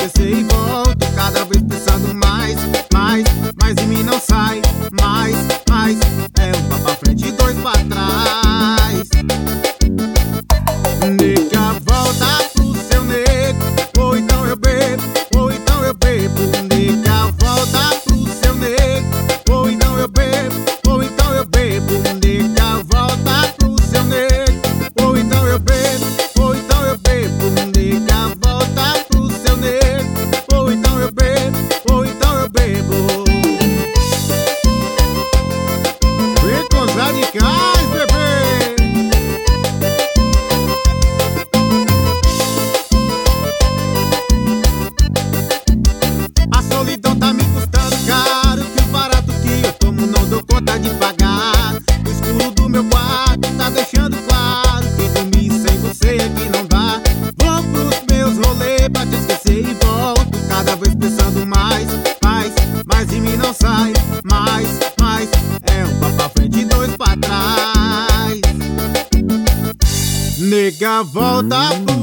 esquecer e volto cada vez pensando mais, mais, mais em mim não sai, mais, mais. É um passo pra frente e dois pra trás. Nega, volta pro seu nego, ou então eu bebo, ou então eu bebo. Nega, volta pro seu nego, ou então eu bebo, ou então eu bebo. Nega, volta pro seu nego, ou então eu bebo, ou então eu bebo. Nega, volta pro seu nego, ou então eu bebo, ou então eu bebo. Vem com os radicais, bebê. A solidão tá me custando caro, que o barato que eu tomo não dou conta de pagar. O escuro do meu quarto tá deixando claro que dormir sem você aqui não dá. Vou pros meus rolês pra te esquecer e volto cada vez pensando mais, mais, mais em mim não sai, mais, mais. É um passo pra frente e dois pra trás. Nega, volta pro